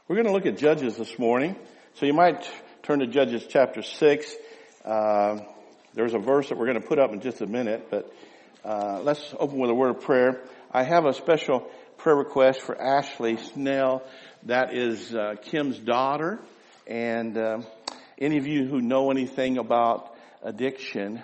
We're going to look at Judges this morning. So you might turn to Judges chapter 6. There's a verse that we're going to put up in just a minute, but let's open with a word of prayer. I have a special prayer request for Ashley Snell. That is Kim's daughter. And any of you who know anything about addiction,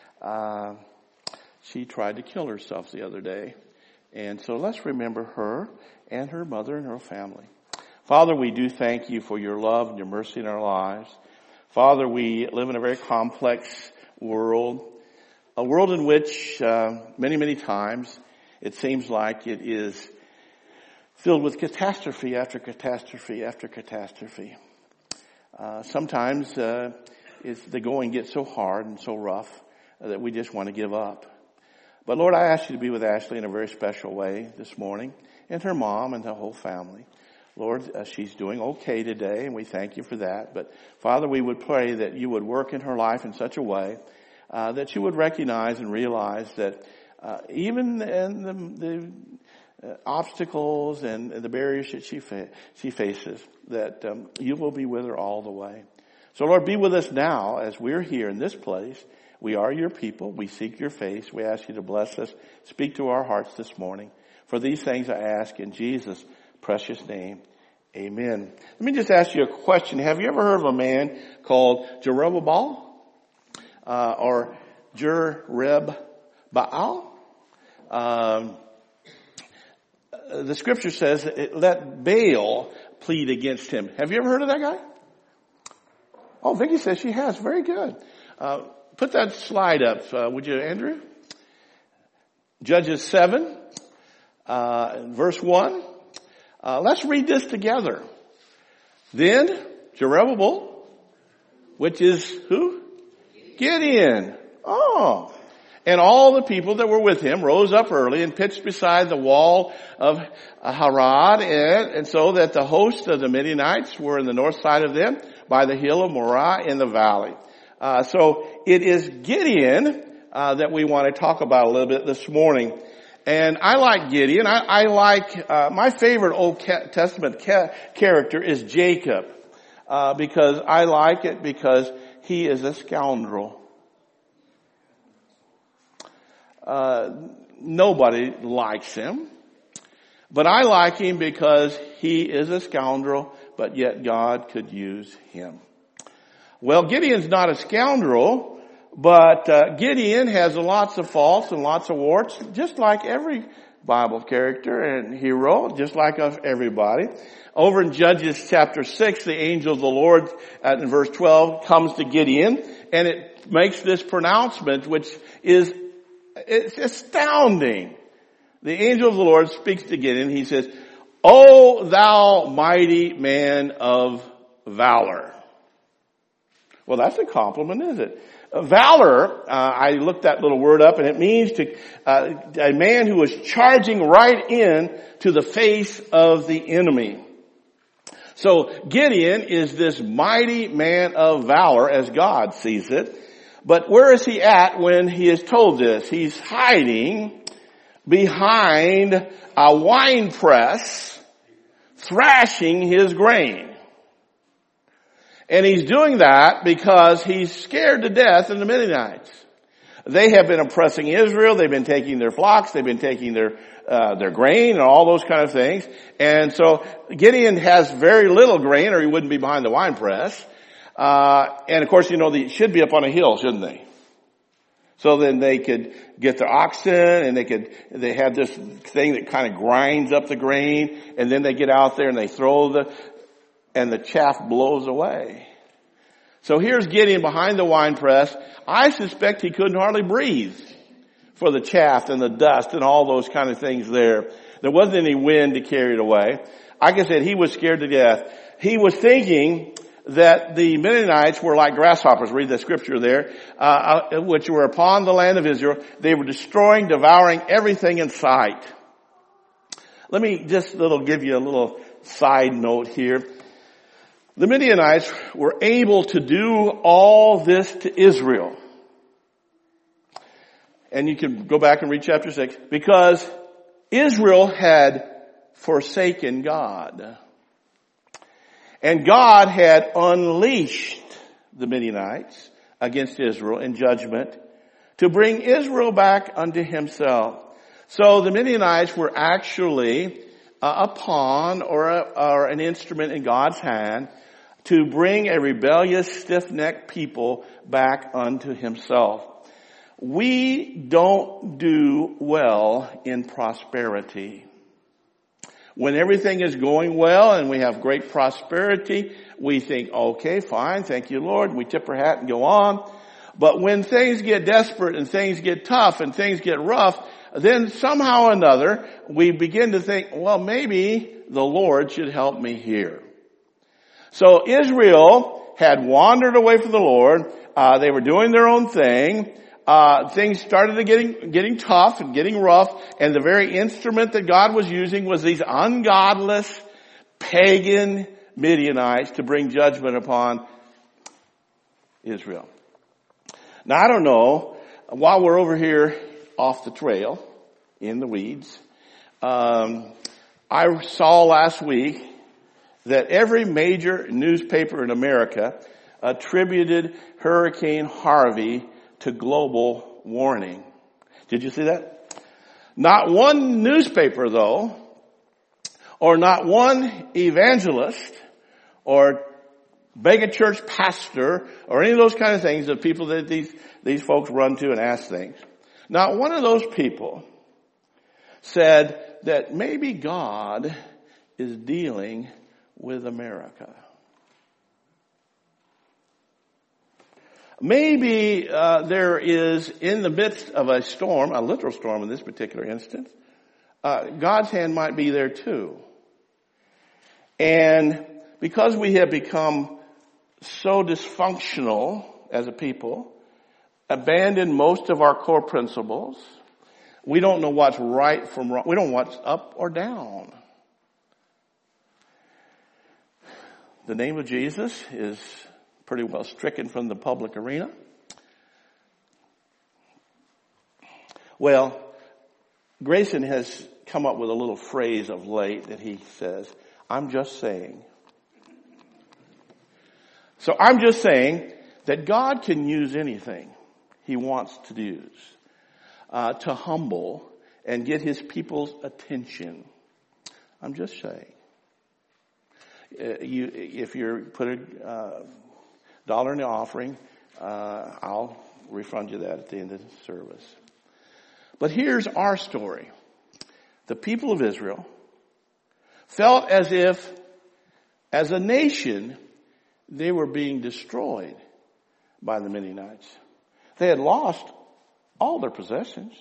she tried to kill herself the other day. And so let's remember her and her mother and her family. Father, we do thank you for your love and your mercy in our lives. Father, we live in a very complex world, a world in which many times it seems like it is filled with catastrophe after catastrophe after catastrophe. Sometimes the going gets so hard and so rough that we just want to give up. But Lord, I ask you to be with Ashley in a very special way this morning, and her mom and the whole family. Lord, she's doing okay today, and we thank you for that. But Father, we would pray that you would work in her life in such a way that she would recognize and realize that even in the obstacles and the barriers that she faces, that you will be with her all the way. So Lord, be with us now as we're here in this place. We are your people. We seek your face. We ask you to bless us. Speak to our hearts this morning. For these things I ask in Jesus' precious name. Amen. Let me just ask you a question. Have you ever heard of a man called Jerubbaal? Or Jerubbaal? The scripture says, let Baal plead against him. Have you ever heard of that guy? Oh, Vicki says she has. Very good. Put that slide up, would you, Andrew? Judges 7, verse 1. Let's read this together. Then Jerubbaal, which is who? Gideon. Oh. And all the people that were with him rose up early and pitched beside the wall of Harod, and so that the host of the Midianites were in the north side of them by the hill of Morah in the valley. So it is Gideon that we want to talk about a little bit this morning. And I like Gideon. I like, my favorite Old Testament character is Jacob, because I like it because he is a scoundrel. Nobody likes him, but I like him because he is a scoundrel, but yet God could use him. Well, Gideon's not a scoundrel, but Gideon has lots of faults and lots of warts, just like every Bible character and hero, just like everybody. Over in Judges chapter 6, the angel of the Lord, in verse 12, comes to Gideon, and it makes this pronouncement, which is it's astounding. The angel of the Lord speaks to Gideon. He says, O thou mighty man of valor. Well, that's a compliment, isn't it? Valor, I looked that little word up, and it means a man who is charging right in to the face of the enemy. So Gideon is this mighty man of valor as God sees it. But where is he at when he is told this? He's hiding behind a wine press, thrashing his grain. And he's doing that because he's scared to death of the Midianites. They have been oppressing Israel. They've been taking their flocks. They've been taking their grain and all those kind of things. And so Gideon has very little grain, or he wouldn't be behind the wine press. And of course, you know, they should be up on a hill, shouldn't they? So then they could get their oxen, and they have this thing that kind of grinds up the grain, and then they get out there and they throw and the chaff blows away. So here's Gideon behind the wine press. I suspect he couldn't hardly breathe for the chaff and the dust and all those kind of things there. There wasn't any wind to carry it away. Like I said, he was scared to death. He was thinking that the Midianites were like grasshoppers. Read the scripture there, which were upon the land of Israel. They were destroying, devouring everything in sight. Let me just give you a little side note here. The Midianites were able to do all this to Israel. And you can go back and read chapter 6, because Israel had forsaken God. And God had unleashed the Midianites against Israel in judgment to bring Israel back unto himself. So the Midianites were actually a pawn or an instrument in God's hand to bring a rebellious, stiff-necked people back unto himself. We don't do well in prosperity. When everything is going well and we have great prosperity, we think, okay, fine, thank you, Lord. We tip our hat and go on. But when things get desperate and things get tough and things get rough, then somehow or another we begin to think, well, maybe the Lord should help me here. So Israel had wandered away from the Lord. They were doing their own thing. Things started getting tough and getting rough, and the very instrument that God was using was these ungodless, pagan Midianites to bring judgment upon Israel. Now, I don't know, while we're over here off the trail, in the weeds, I saw last week that every major newspaper in America attributed Hurricane Harvey to global warming. Did you see that? Not one newspaper, though, or not one evangelist or mega church pastor or any of those kind of things, the people that these folks run to and ask things. Not one of those people said that maybe God is dealing with America. Maybe there is, in the midst of a storm, a literal storm in this particular instance, God's hand might be there too. And because we have become so dysfunctional as a people, abandoned most of our core principles, we don't know what's right from wrong. We don't know what's up or down. The name of Jesus is pretty well stricken from the public arena. Well, Grayson has come up with a little phrase of late that he says, I'm just saying. So I'm just saying that God can use anything he wants to use to humble and get his people's attention. I'm just saying. If you put a $1 in the offering, I'll refund you that at the end of the service. But here's our story. The people of Israel felt as if, as a nation, they were being destroyed by the Midianites. They had lost all their possessions.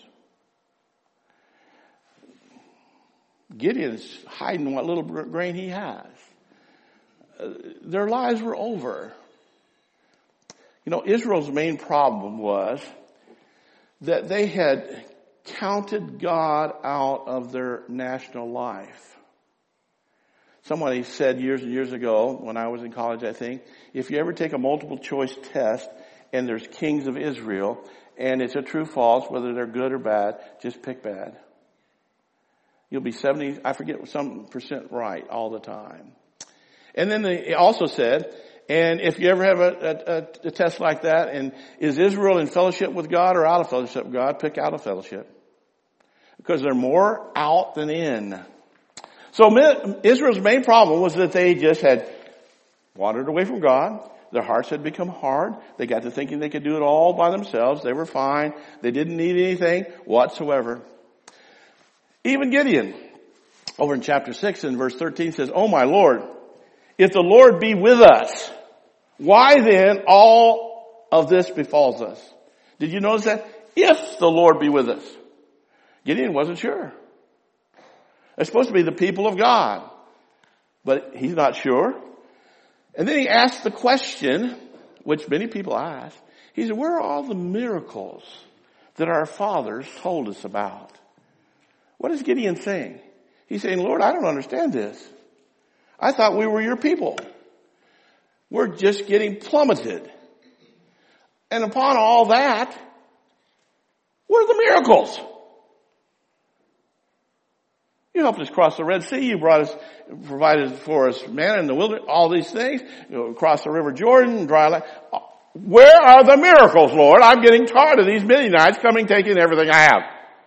Gideon's hiding what little grain he has. Their lives were over. You know, Israel's main problem was that they had counted God out of their national life. Somebody said years and years ago, when I was in college, I think, if you ever take a multiple choice test and there's kings of Israel and it's a true false, whether they're good or bad, just pick bad. You'll be 70, I forget, some % right all the time. And then they also said, and if you ever have a test like that, and is Israel in fellowship with God or out of fellowship with God, pick out of fellowship. Because they're more out than in. So Israel's main problem was that they just had wandered away from God. Their hearts had become hard. They got to thinking they could do it all by themselves. They were fine. They didn't need anything whatsoever. Even Gideon, over in chapter 6 and verse 13 says, "Oh my Lord, if the Lord be with us, why then all of this befalls us?" Did you notice that? If the Lord be with us. Gideon wasn't sure. It's supposed to be the people of God. But he's not sure. And then he asked the question, which many people ask. He said, where are all the miracles that our fathers told us about? What is Gideon saying? He's saying, Lord, I don't understand this. I thought we were your people. We're just getting plummeted. And upon all that, where are the miracles? You helped us cross the Red Sea. You provided for us manna in the wilderness, all these things. Across the river Jordan, dry land. Where are the miracles, Lord? I'm getting tired of these Midianites coming, taking everything I have.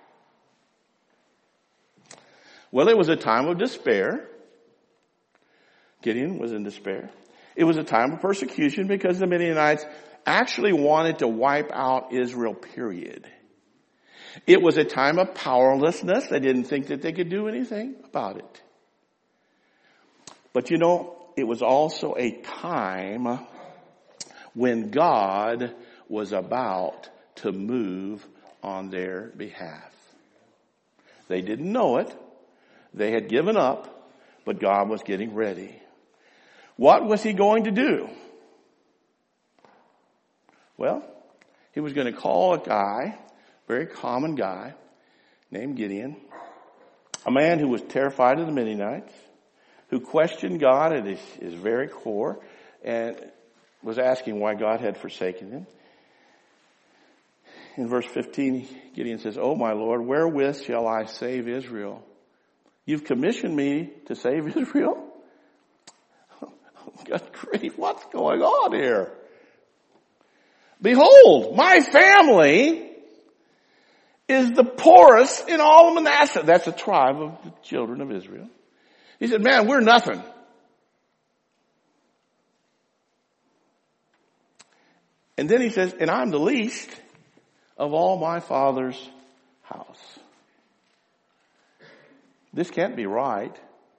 Well, it was a time of despair. Gideon was in despair. It was a time of persecution because the Midianites actually wanted to wipe out Israel, period. It was a time of powerlessness. They didn't think that they could do anything about it. But it was also a time when God was about to move on their behalf. They didn't know it. They had given up, but God was getting ready. What was he going to do? Well, he was going to call a guy, very common guy, named Gideon, a man who was terrified of the Midianites, who questioned God at his very core, and was asking why God had forsaken him. In verse 15, Gideon says, "Oh, my Lord, wherewith shall I save Israel? You've commissioned me to save Israel?" Good grief, what's going on here? Behold, my family is the poorest in all of Manasseh. That's a tribe of the children of Israel. He said, man, we're nothing. And then he says, and I'm the least of all my father's house. This can't be right.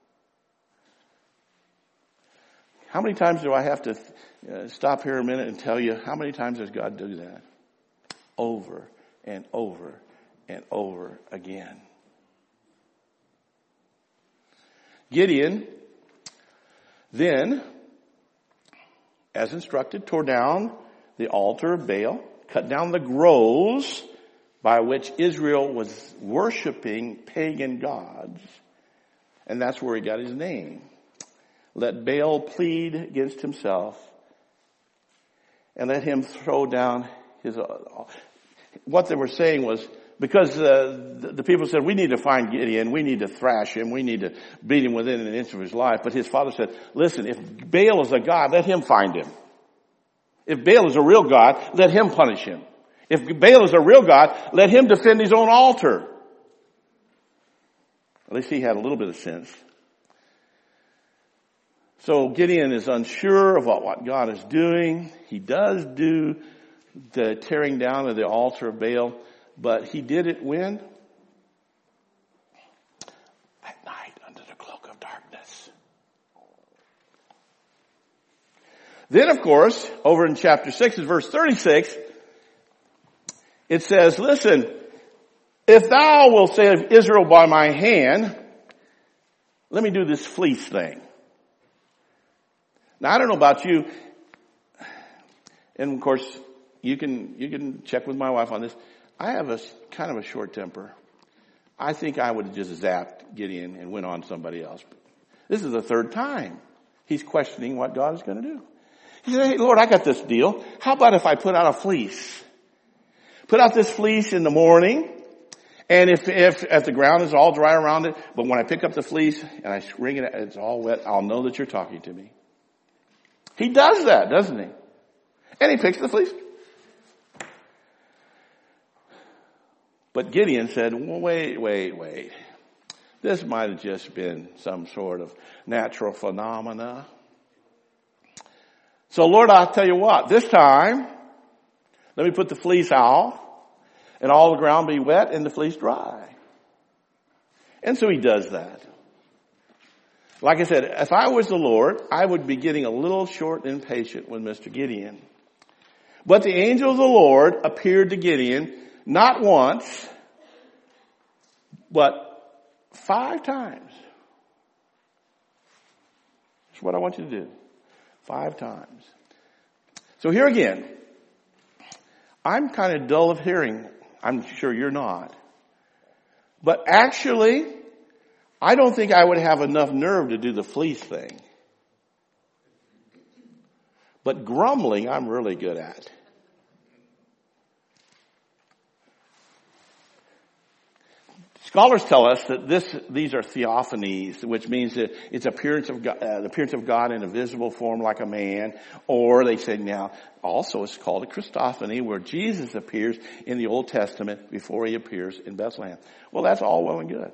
How many times do I have to stop here a minute and tell you how many times does God do that? Over and over and over again. Gideon then, as instructed, tore down the altar of Baal, cut down the groves by which Israel was worshiping pagan gods. And that's where he got his name. Let Baal plead against himself and let him throw down his... What they were saying was, because the people said, we need to find Gideon, we need to thrash him, we need to beat him within an inch of his life. But his father said, listen, if Baal is a god, let him find him. If Baal is a real god, let him punish him. If Baal is a real god, let him defend his own altar. At least he had a little bit of sense. So Gideon is unsure of what God is doing. He does do the tearing down of the altar of Baal, but he did it when? At night, under the cloak of darkness. Then, of course, over in chapter 6, in verse 36, it says, listen, if thou wilt save Israel by my hand, let me do this fleece thing. Now, I don't know about you, and of course, you can check with my wife on this. I have a kind of a short temper. I think I would have just zapped Gideon and went on to somebody else. This is the third time he's questioning what God is going to do. He said, hey, Lord, I got this deal. How about if I put out a fleece? Put out this fleece in the morning, and if the ground is all dry around it, but when I pick up the fleece and I wring it, it's all wet, I'll know that you're talking to me. He does that, doesn't he? And he picks the fleece. But Gideon said, well, wait. This might have just been some sort of natural phenomena. So Lord, I'll tell you what, this time, let me put the fleece out and all the ground be wet and the fleece dry. And so he does that. Like I said, if I was the Lord, I would be getting a little short and impatient with Mr. Gideon. But the angel of the Lord appeared to Gideon not once, but 5 times. That's what I want you to do. 5 times. So here again, I'm kind of dull of hearing. I'm sure you're not. But actually, I don't think I would have enough nerve to do the fleece thing. But grumbling, I'm really good at. Scholars tell us that these are theophanies, which means that it's appearance of God, the appearance of God in a visible form like a man. Or they say now, also it's called a Christophany, where Jesus appears in the Old Testament before he appears in Bethlehem. Well, that's all well and good.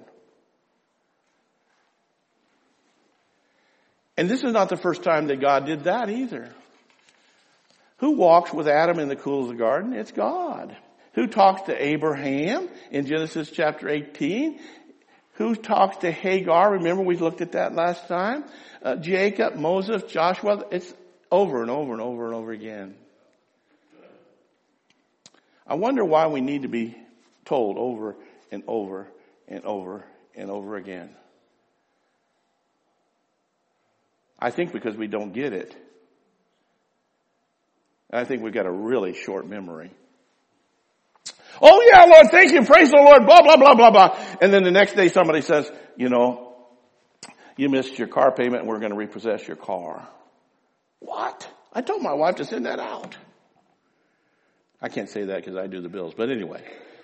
And this is not the first time that God did that either. Who walks with Adam in the cool of the garden? It's God. Who talks to Abraham in Genesis chapter 18? Who talks to Hagar? Remember we looked at that last time. Jacob, Moses, Joshua. It's over and over and over and over again. I wonder why we need to be told over and over and over and over again. I think because we don't get it. I think we've got a really short memory. Oh yeah, Lord, thank you, praise the Lord, blah, blah, blah, blah, blah. And then the next day somebody says, you missed your car payment and we're going to repossess your car. What? I told my wife to send that out. I can't say that because I do the bills. But anyway,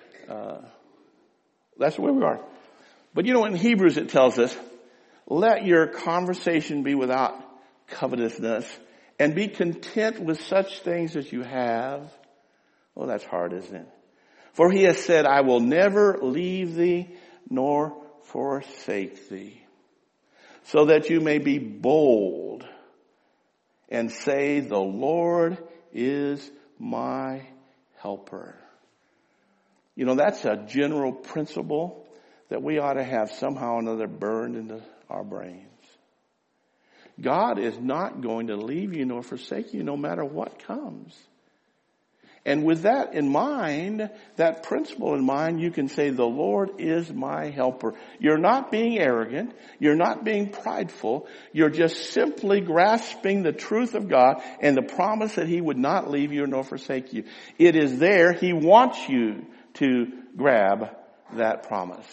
that's where we are. But in Hebrews it tells us, let your conversation be without covetousness and be content with such things as you have. Oh, that's hard, isn't it? For he has said, I will never leave thee nor forsake thee, so that you may be bold and say, the Lord is my helper. That's a general principle that we ought to have somehow or another burned into our brains. God is not going to leave you nor forsake you no matter what comes. And with that in mind, that principle in mind, you can say, the Lord is my helper. You're not being arrogant. You're not being prideful. You're just simply grasping the truth of God and the promise that he would not leave you nor forsake you. It is there. He wants you to grab that promise.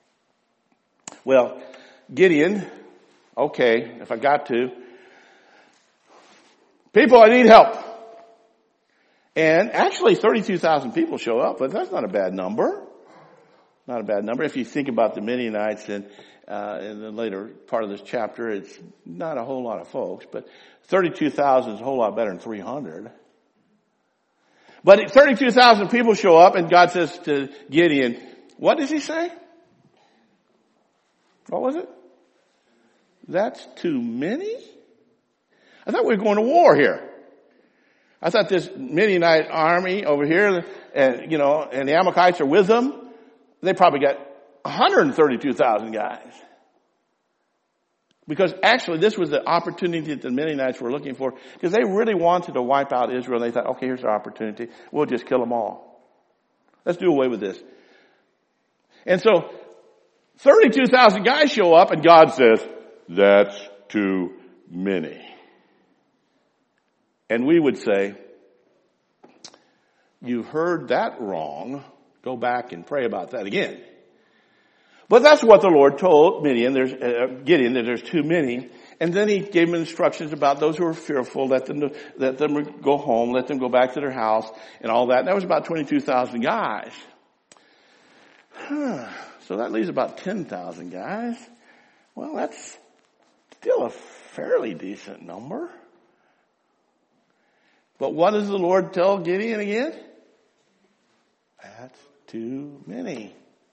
Well, Gideon, okay, if I got to. People, I need help. And actually 32,000 people show up, but that's not a bad number. Not a bad number. If you think about the Midianites in the later part of this chapter, it's not a whole lot of folks, but 32,000 is a whole lot better than 300. But 32,000 people show up and God says to Gideon, what does he say? What was it? That's too many? I thought we were going to war here. I thought this Midianite army over here, and the Amalekites are with them. They probably got 132,000 guys. Because actually this was the opportunity that the Midianites were looking for. Because they really wanted to wipe out Israel. They thought, okay, here's our opportunity. We'll just kill them all. Let's do away with this. And so 32,000 guys show up and God says, that's too many. And we would say, you heard that wrong. Go back and pray about that again. But that's what the Lord told Gideon, that there's too many. And then he gave him instructions about those who were fearful, let them go home, let them go back to their house and all that. And that was about 22,000 guys. So that leaves about 10,000 guys. Well, that's still a fairly decent number. But what does the Lord tell Gideon again? That's too many.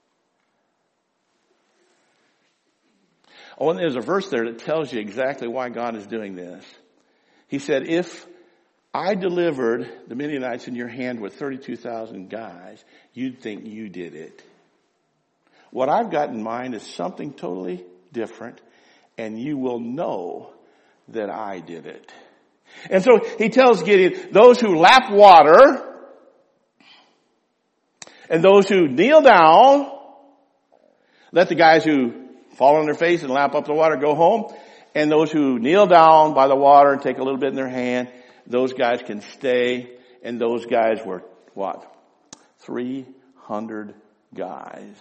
Oh, and there's a verse there that tells you exactly why God is doing this. He said, if I delivered the Midianites in your hand with 32,000 guys, you'd think you did it. What I've got in mind is something totally different, and you will know that I did it. And so he tells Gideon, those who lap water and those who kneel down, let the guys who fall on their face and lap up the water go home. And those who kneel down by the water and take a little bit in their hand, those guys can stay. And those guys were what? 300 guys.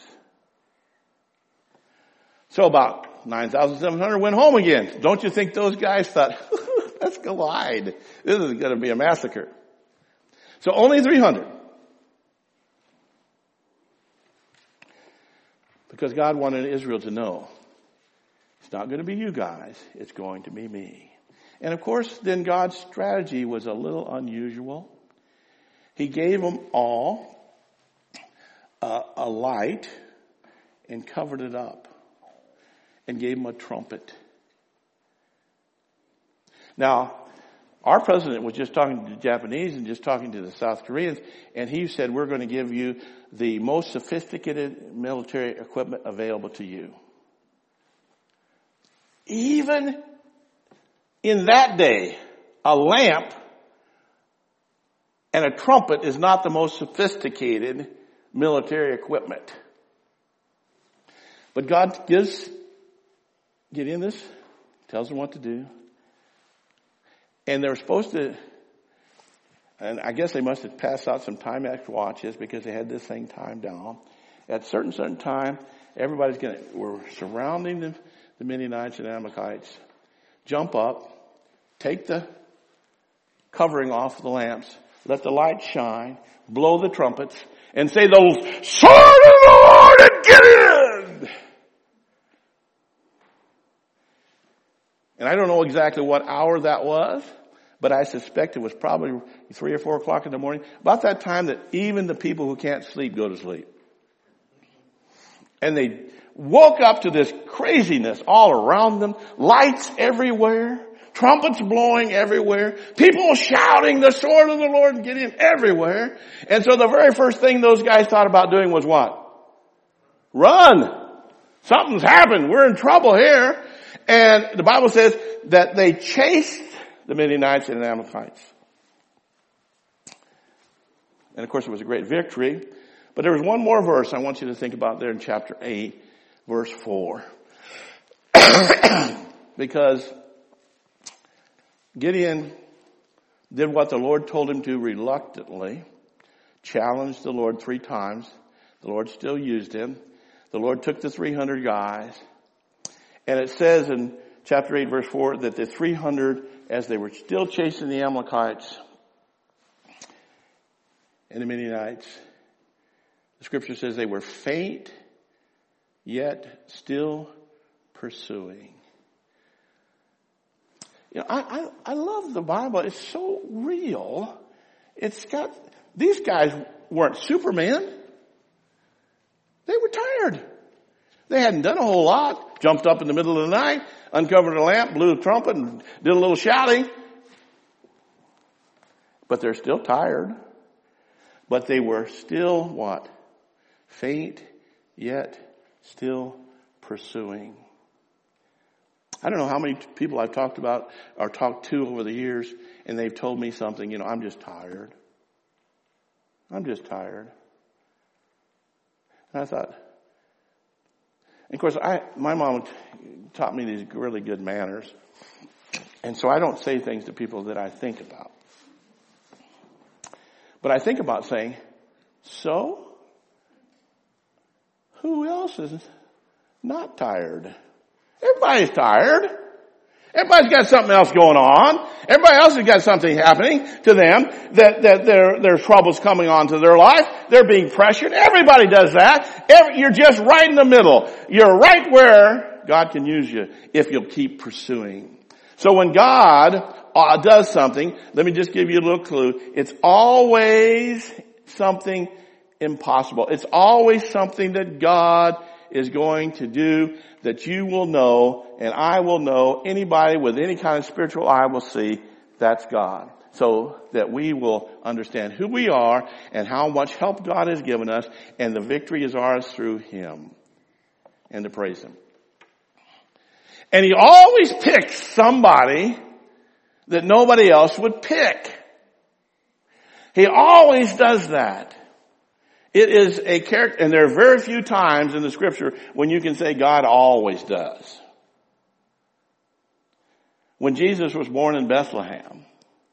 So about 9,700 went home again. Don't you think those guys thought, let's collide. This is going to be a massacre. So only 300. Because God wanted Israel to know, it's not going to be you guys, it's going to be me. And of course, then God's strategy was a little unusual. He gave them all a light and covered it up and gave them a trumpet. Now, our president was just talking to the Japanese and just talking to the South Koreans, and he said, we're going to give you the most sophisticated military equipment available to you. Even in that day, a lamp and a trumpet is not the most sophisticated military equipment. But God gives Gideon this, tells him what to do. And they're supposed to, and I guess they must have passed out some Timex watches because they had this thing timed down. At certain time, everybody's we're surrounding the Midianites and Amalekites. Jump up, take the covering off the lamps, let the light shine, blow the trumpets, and say the sword of the Lord and Gideon! And I don't know exactly what hour that was, but I suspect it was probably 3 or 4 o'clock in the morning. About that time that even the people who can't sleep go to sleep. And they woke up to this craziness all around them. Lights everywhere. Trumpets blowing everywhere. People shouting the sword of the Lord and Gideon everywhere. And so the very first thing those guys thought about doing was what? Run! Something's happened. We're in trouble here. And the Bible says that they chased the Midianites and the Amalekites. And of course it was a great victory. But there was one more verse I want you to think about there in chapter 8, verse 4. Because Gideon did what the Lord told him to reluctantly, challenged the Lord 3 times. The Lord still used him. The Lord took the 300 guys. And it says in chapter 8, verse 4, that the 300, as they were still chasing the Amalekites and the Midianites, the scripture says they were faint, yet still pursuing. You know, I love the Bible. It's so real. These guys weren't Superman. They were tired. They hadn't done a whole lot. Jumped up in the middle of the night, uncovered a lamp, blew a trumpet, and did a little shouting. But they're still tired. But they were still what? Faint, yet still pursuing. I don't know how many people I've talked about or talked to over the years, and they've told me something, I'm just tired. I'm just tired. And I thought, and of course, my mom taught me these really good manners. And so I don't say things to people that I think about. But I think about saying, so? Who else is not tired? Everybody's tired. Everybody's got something else going on. Everybody else has got something happening to them that their troubles coming onto their life. They're being pressured. Everybody does that. You're just right in the middle. You're right where God can use you if you'll keep pursuing. So when God does something, let me just give you a little clue. It's always something impossible. It's always something that God is going to do that you will know and I will know. Anybody with any kind of spiritual eye will see that's God. So that we will understand who we are and how much help God has given us, and the victory is ours through Him. And to praise Him. And He always picks somebody that nobody else would pick. He always does that. It is a character, and there are very few times in the scripture when you can say God always does. When Jesus was born in Bethlehem,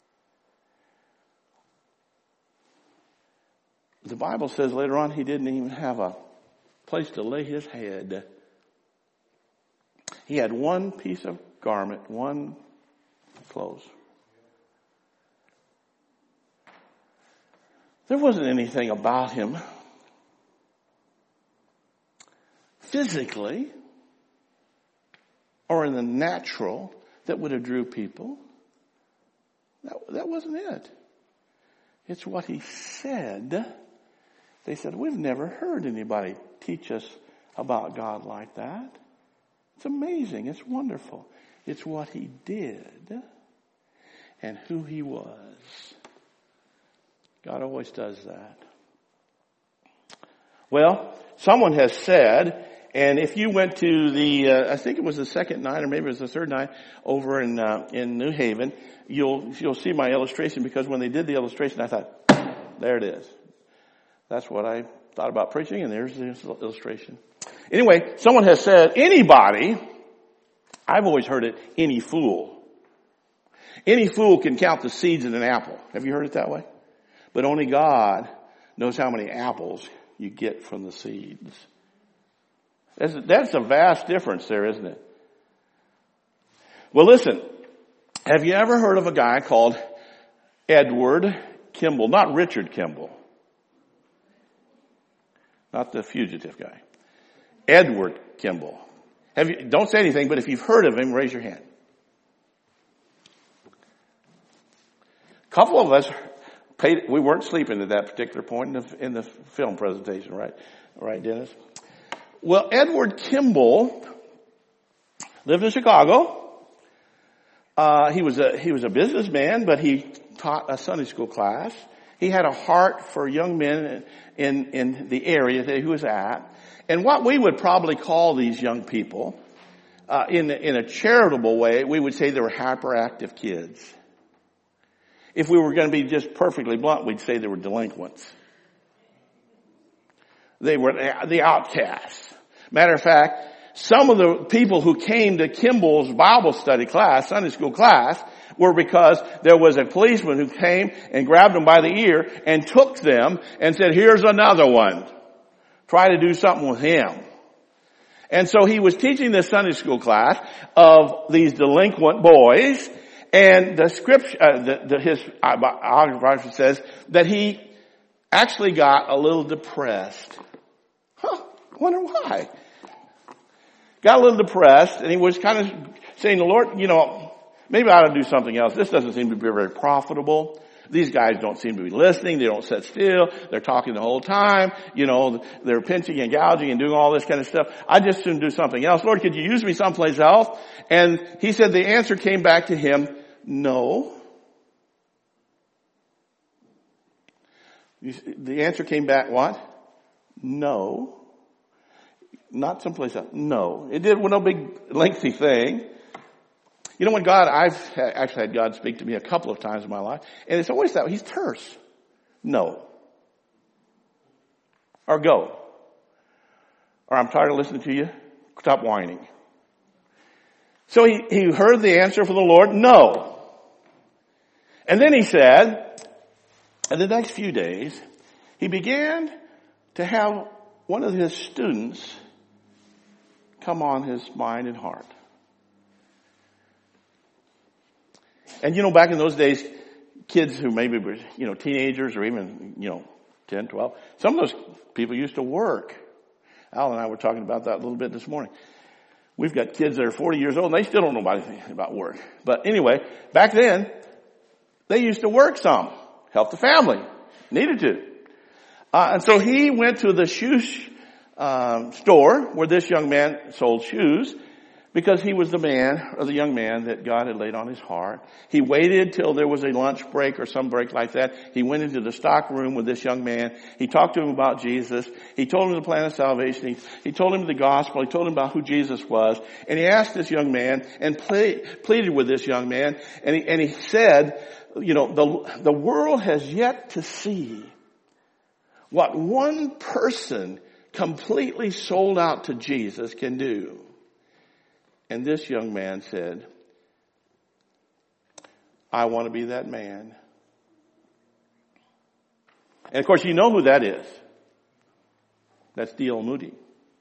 the Bible says later on He didn't even have a place to lay His head. He had one piece of garment, one clothes. There wasn't anything about Him physically or in the natural that would have drew people. That wasn't it. It's what he said. They said, we've never heard anybody teach us about God like that. It's amazing. It's wonderful. It's what he did and who he was. God always does that. Well, someone has said, and if you went to the, I think it was the second night or maybe it was the third night over in New Haven, you'll see my illustration, because when they did the illustration, I thought, there it is. That's what I thought about preaching, and there's the illustration. Anyway, someone has said, anybody, I've always heard it, any fool. Any fool can count the seeds in an apple. Have you heard it that way? But only God knows how many apples you get from the seeds. That's a vast difference there, isn't it? Well, listen, have you ever heard of a guy called Edward Kimball? Not Richard Kimball. Not the fugitive guy. Edward Kimball. Don't say anything, but if you've heard of him, raise your hand. A couple of us we weren't sleeping at that particular point in the film presentation, right? Right, Dennis? Well, Edward Kimball lived in Chicago. He was a businessman, but he taught a Sunday school class. He had a heart for young men in the area that he was at. And what we would probably call these young people, in a charitable way, we would say they were hyperactive kids. If we were going to be just perfectly blunt, we'd say they were delinquents. They were the outcasts. Matter of fact, some of the people who came to Kimball's Bible study class, Sunday school class, were because there was a policeman who came and grabbed them by the ear and took them and said, here's another one. Try to do something with him. And so he was teaching this Sunday school class of these delinquent boys, and the scripture, his biography says that he actually got a little depressed. Wonder why. Got a little depressed, and he was kind of saying, the Lord, maybe I ought to do something else. This doesn't seem to be very profitable. These guys don't seem to be listening. They don't sit still. They're talking the whole time. They're pinching and gouging and doing all this kind of stuff. I just shouldn't do something else. Lord, could you use me someplace else? And he said the answer came back to him, no. The answer came back, what? No. Not someplace else. No. It was no big lengthy thing. When I've actually had God speak to me a couple of times in my life, and it's always that, he's terse. No. Or go. Or I'm tired of listening to you. Stop whining. So he heard the answer from the Lord, no. And then he said, in the next few days, he began to have one of his students come on his mind and heart. And back in those days, kids who maybe were, teenagers or even, 10, 12, some of those people used to work. Al and I were talking about that a little bit this morning. We've got kids that are 40 years old and they still don't know anything about work. But anyway, back then, they used to work some, help the family, needed to. And so he went to the shoe store where this young man sold shoes, because he was the young man that God had laid on his heart. He waited till there was a lunch break or some break like that. He went into the stock room with this young man. He talked to him about Jesus. He told him the plan of salvation. He told him the gospel. He told him about who Jesus was. And he asked this young man and pleaded with this young man. And he said, the world has yet to see what one person completely sold out to Jesus can do. And this young man said, I want to be that man. And of course, you know who that is. That's D.L. Moody.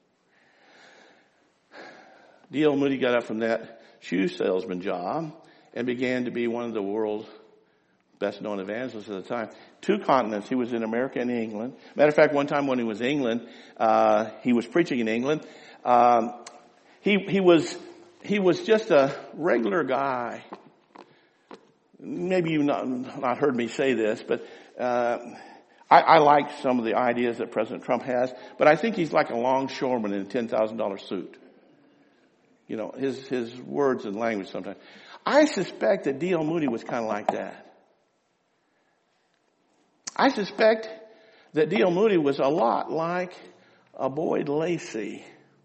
D.L. Moody got up from that shoe salesman job and began to be one of the world's best known evangelist at the time. 2 continents. He was in America and England. Matter of fact, one time when he was in England, he was preaching in England. He was just a regular guy. Maybe you've not heard me say this, but I like some of the ideas that President Trump has, but I think he's like a longshoreman in a $10,000 suit. You know, his words and language sometimes. I suspect that D.L. Moody was kind of like that. I suspect that D.L. Moody was a lot like a Boyd Lacey.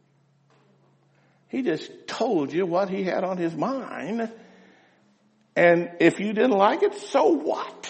He just told you what he had on his mind. And if you didn't like it, so what?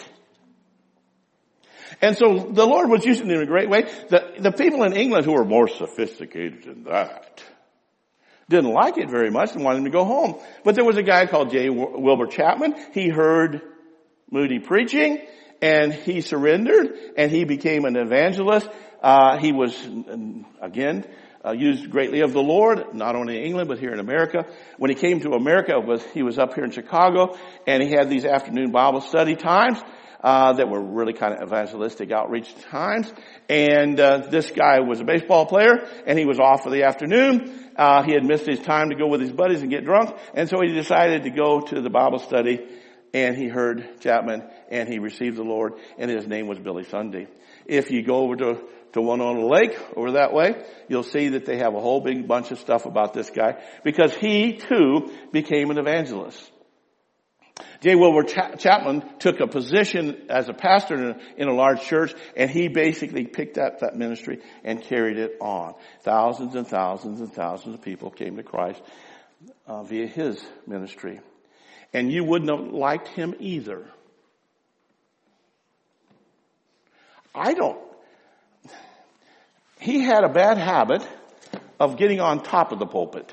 And so the Lord was using him in a great way. The people in England who were more sophisticated than that didn't like it very much and wanted him to go home. But there was a guy called J. Wilbur Chapman. He heard Moody preaching and he surrendered and he became an evangelist. He was, again, used greatly of the Lord, not only in England, but here in America. When he came to America, he was up here in Chicago, and he had these afternoon Bible study times that were really kind of evangelistic outreach times. And this guy was a baseball player, and he was off for the afternoon. He had missed his time to go with his buddies and get drunk, and so he decided to go to the Bible study, and he heard Chapman, and he received the Lord, and his name was Billy Sunday. If you go over to Winona Lake, over that way, you'll see that they have a whole big bunch of stuff about this guy, because he too became an evangelist. J. Wilbur Chapman took a position as a pastor in a large church, and he basically picked up that ministry and carried it on. Thousands and thousands and thousands of people came to Christ via his ministry. And you wouldn't have liked him either. He had a bad habit of getting on top of the pulpit.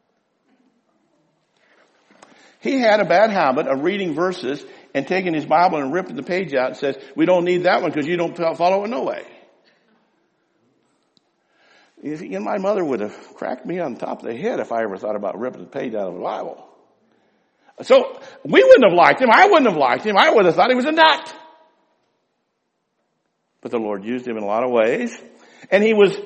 He had a bad habit of reading verses and taking his Bible and ripping the page out and says, we don't need that one because you don't follow it no way. My mother would have cracked me on top of the head if I ever thought about ripping the page out of the Bible. So we wouldn't have liked him. I wouldn't have liked him. I would have thought he was a nut. But the Lord used him in a lot of ways. And he was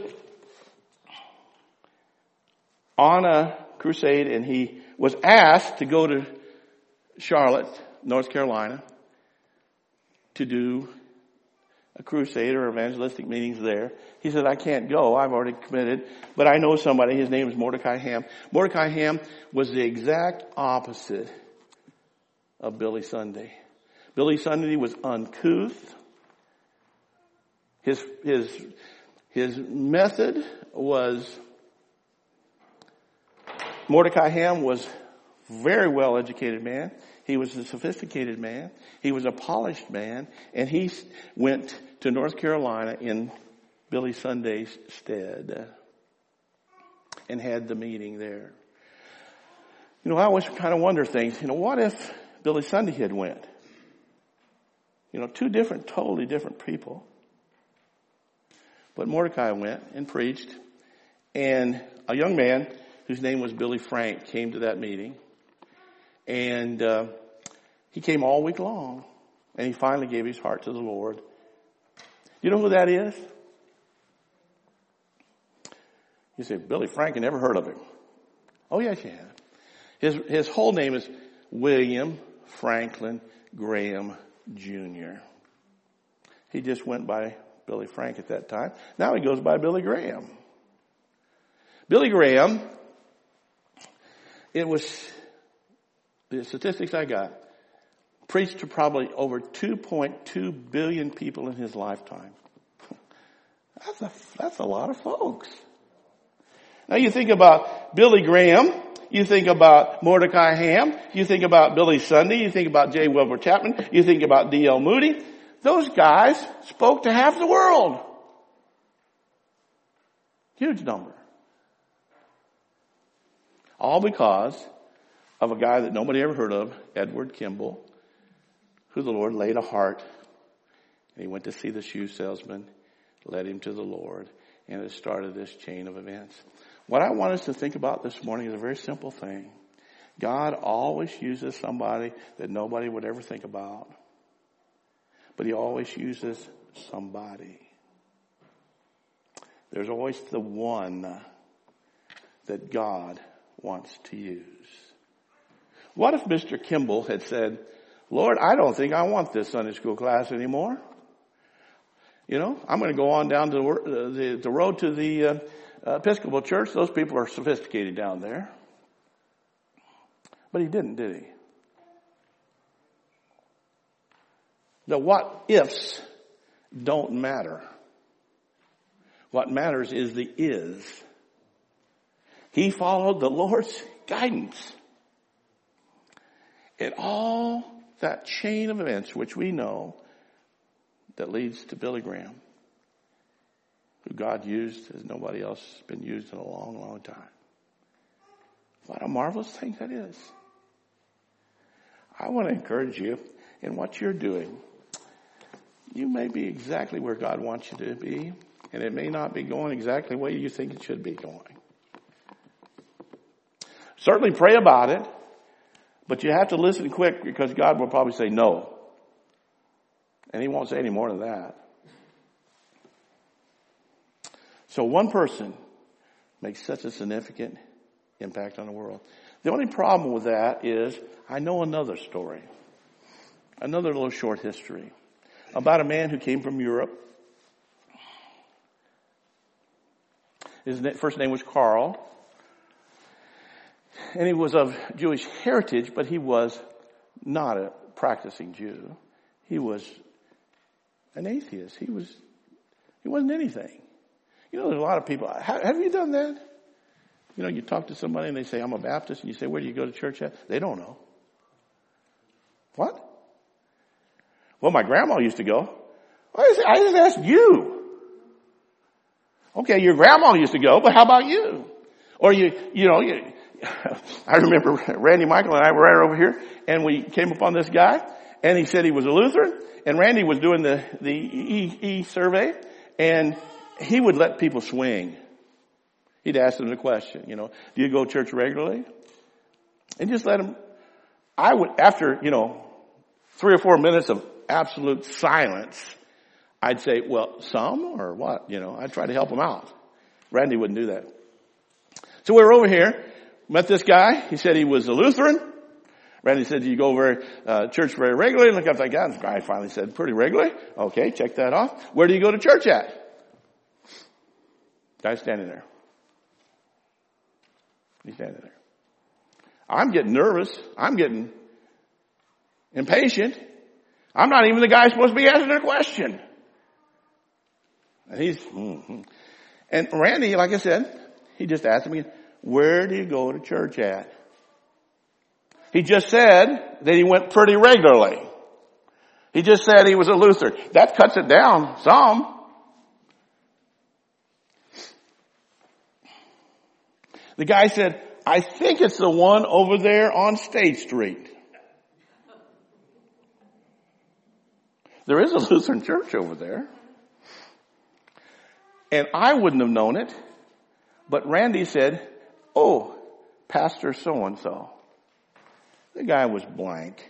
on a crusade, and he was asked to go to Charlotte, North Carolina, to do a crusade or evangelistic meetings there. He said, I can't go. I've already committed. But I know somebody. His name is Mordecai Ham. Mordecai Ham was the exact opposite of Billy Sunday. Billy Sunday was uncouth. His method was, Mordecai Ham was a very well educated man. He was a sophisticated man. He was a polished man. And he went to North Carolina in Billy Sunday's stead and had the meeting there. You know, I always kind of wonder things. You know, what if Billy Sunday had went? You know, two totally different people. But Mordecai went and preached, and a young man whose name was Billy Frank came to that meeting, and he came all week long, and he finally gave his heart to the Lord. You know who that is? You say, Billy Frank, I never heard of him. Oh, yes, you have. His whole name is William Franklin Graham Jr. He just went by Billy Frank at that time. Now he goes by Billy Graham. Billy Graham, it was, the statistics I got, preached to probably over 2.2 billion people in his lifetime. That's a lot of folks. Now you think about Billy Graham, you think about Mordecai Ham, you think about Billy Sunday, you think about J. Wilbur Chapman, you think about D.L. Moody. Those guys spoke to half the world. Huge number. All because of a guy that nobody ever heard of, Edward Kimball, who the Lord laid a heart. And he went to see the shoe salesman, led him to the Lord, and it started this chain of events. What I want us to think about this morning is a very simple thing. God always uses somebody that nobody would ever think about. but he always uses somebody. There's always the one that God wants to use. What if Mr. Kimball had said, Lord, I don't think I want this Sunday school class anymore. You know, I'm going to go on down to the road to the Episcopal Church. Those people are sophisticated down there. But he didn't, did he? The what ifs don't matter. What matters is the is. He followed the Lord's guidance. And all that chain of events which we know that leads to Billy Graham, who God used as nobody else has been used in a long, long time. What a marvelous thing that is. I want to encourage you in what you're doing. You may be exactly where God wants you to be, and it may not be going exactly the way you think it should be going. Certainly pray about it, but you have to listen quick because God will probably say no. And he won't say any more than that. So one person makes such a significant impact on the world. The only problem with that is I know another story, another little short history about a man who came from Europe. His first name was Carl. And he was of Jewish heritage, but he was not a practicing Jew. He was an atheist. He wasn't anything. You know, there's a lot of people. Have you done that? You know, you talk to somebody and they say, I'm a Baptist, and you say, where do you go to church at? They don't know. What? Well, my grandma used to go. I just asked you. Okay, your grandma used to go, but how about you? Or I remember Randy Michael and I were right over here, and we came upon this guy, and he said he was a Lutheran, and Randy was doing the e-survey, and he would let people swing. He'd ask them the question, do you go to church regularly? And just let them. I would, after, 3 or 4 minutes of absolute silence, I'd say, well, some or what? I'd try to help him out. Randy wouldn't do that. So we were over here, met this guy. He said he was a Lutheran. Randy said, do you go church very regularly? Look up that guy. And the guy finally said, pretty regularly. Okay, check that off. Where do you go to church at? Guy's standing there. He's standing there. I'm getting nervous. I'm getting impatient. I'm not even the guy supposed to be answering a question. And and Randy, like I said, he just asked me, where do you go to church at? He just said that he went pretty regularly. He just said he was a Lutheran. That cuts it down some. The guy said, I think it's the one over there on State Street. There is a Lutheran church over there. And I wouldn't have known it, but Randy said, oh, Pastor so-and-so. The guy was blank.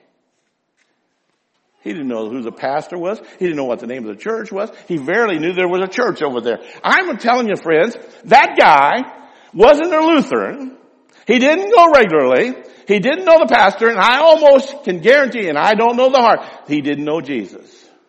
He didn't know who the pastor was. He didn't know what the name of the church was. He barely knew there was a church over there. I'm telling you, friends, that guy wasn't a Lutheran. He didn't go regularly. He didn't know the pastor, and I almost can guarantee, and I don't know the heart, he didn't know Jesus.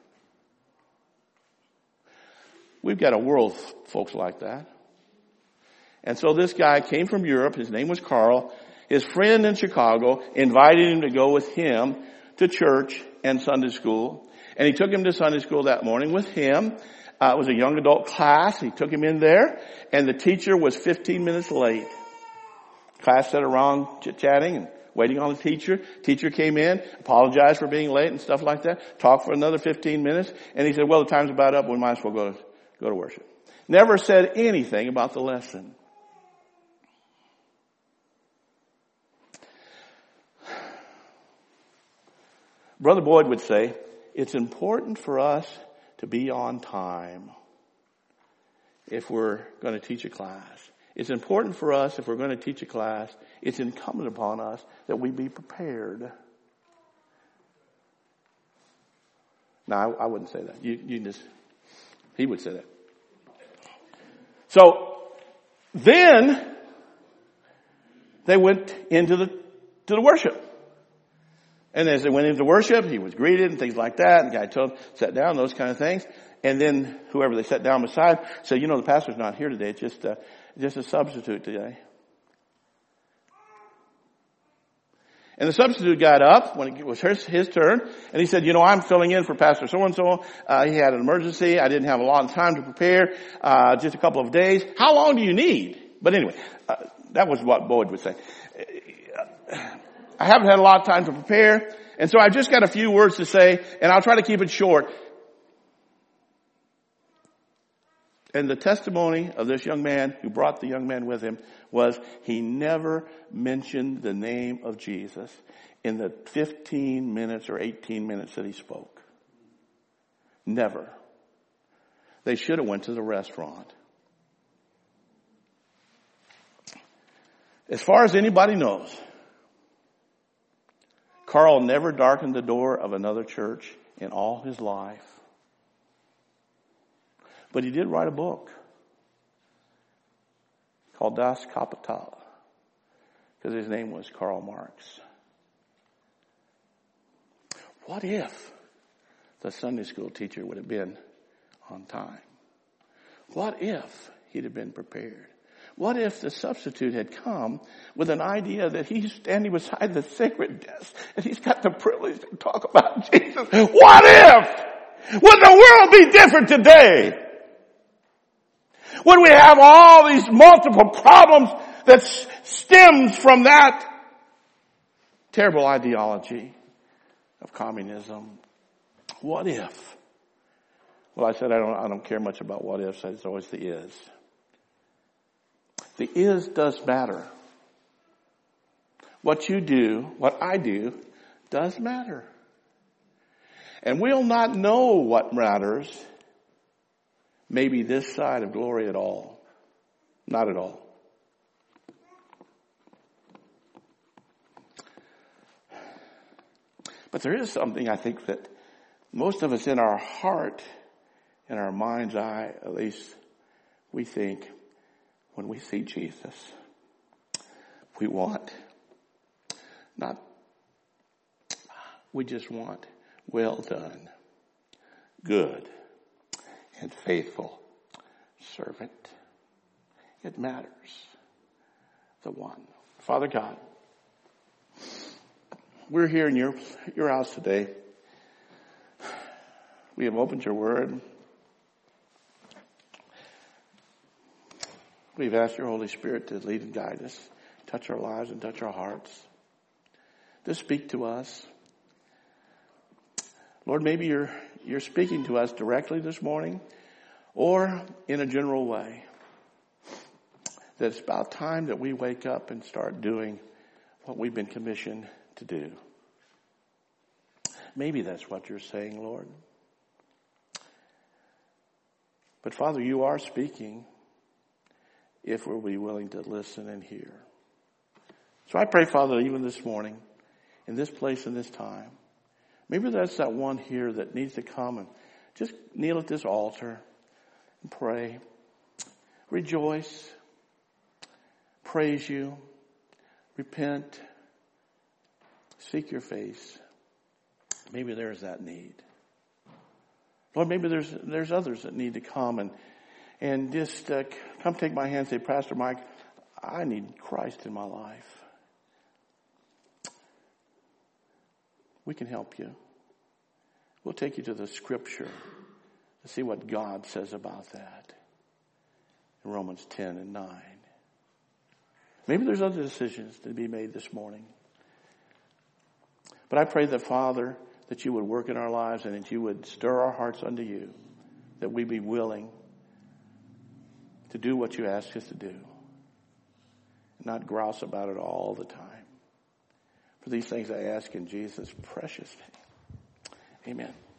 We've got a world of folks like that. And so this guy came from Europe. His name was Carl. His friend in Chicago invited him to go with him to church and Sunday school. And he took him to Sunday school that morning with him. It was a young adult class. He took him in there, and the teacher was 15 minutes late. Class sat around chit-chatting and waiting on the teacher. Teacher came in, apologized for being late and stuff like that, talked for another 15 minutes, and he said, well, the time's about up. We might as well go to worship. Never said anything about the lesson. Brother Boyd would say, it's important for us to be on time if we're going to teach a class. It's important for us, if we're going to teach a class, it's incumbent upon us that we be prepared. No, I wouldn't say that. He would say that. So then they went into the worship. And as they went into worship, he was greeted and things like that. And the guy told him, sat down, those kind of things. And then whoever they sat down beside said, the pastor's not here today. It's just a substitute today. And the substitute got up when it was his turn, and he said, I'm filling in for Pastor so-and-so. He had an emergency. I didn't have a lot of time to prepare, just a couple of days. How long do you need? But anyway, that was what Boyd would say. I haven't had a lot of time to prepare, and so I've just got a few words to say, and I'll try to keep it short. And the testimony of this young man who brought the young man with him was he never mentioned the name of Jesus in the 15 minutes or 18 minutes that he spoke. Never. They should have went to the restaurant. As far as anybody knows, Carl never darkened the door of another church in all his life. But he did write a book called Das Kapital, because his name was Karl Marx. What if the Sunday school teacher would have been on time? What if he'd have been prepared? What if the substitute had come with an idea that he's standing beside the sacred desk and he's got the privilege to talk about Jesus? What if? Would the world be different today? Would we have all these multiple problems that stems from that terrible ideology of communism? What if? Well, I said I don't care much about what ifs. It's always the is. The is does matter. What you do, what I do, does matter. And we'll not know what matters maybe this side of glory at all. Not at all. But there is something I think that most of us in our heart, in our mind's eye, at least, we think when we see Jesus, we just want well done, good and faithful servant. It matters. The one. Father God, we're here in your house today. We have opened your word. We've asked your Holy Spirit to lead and guide us, touch our lives and touch our hearts, to speak to us. Lord, maybe you're speaking to us directly this morning or in a general way. That it's about time that we wake up and start doing what we've been commissioned to do. Maybe that's what you're saying, Lord. But Father, you are speaking if we'll be willing to listen and hear. So I pray, Father, even this morning, in this place and this time, maybe that's that one here that needs to come and just kneel at this altar and pray, rejoice, praise you, repent, seek your face. Maybe there's that need. Lord, maybe there's others that need to come and just come take my hand and say, Pastor Mike, I need Christ in my life. We can help you. We'll take you to the scripture to see what God says about that. In Romans 10 and 9. Maybe there's other decisions to be made this morning. But I pray that, Father, that you would work in our lives and that you would stir our hearts unto you, that we be willing to do what you ask us to do, not grouse about it all the time. For these things I ask in Jesus' precious name. Amen.